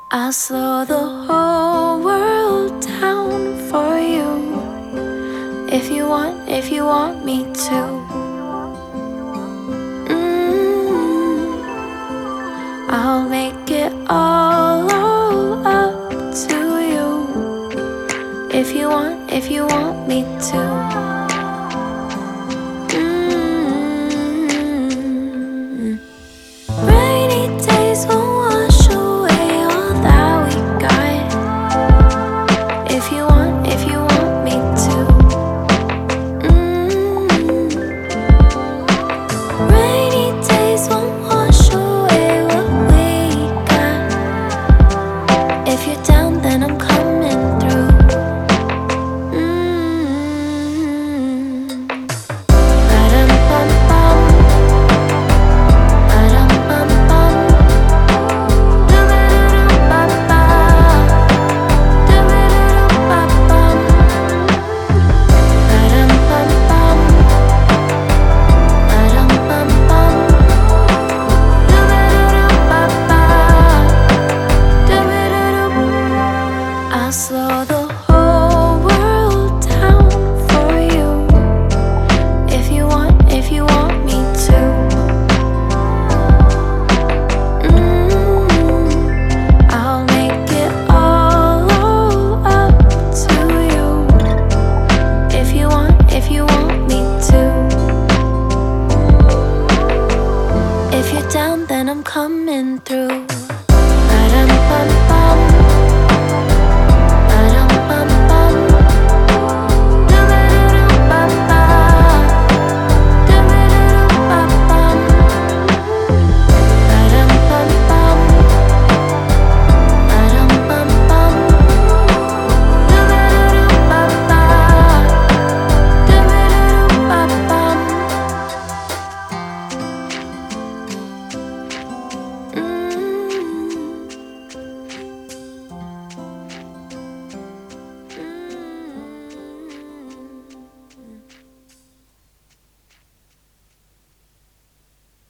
I'll slow the whole world down for you if you want me to. I'll make it all up to you if you want me to.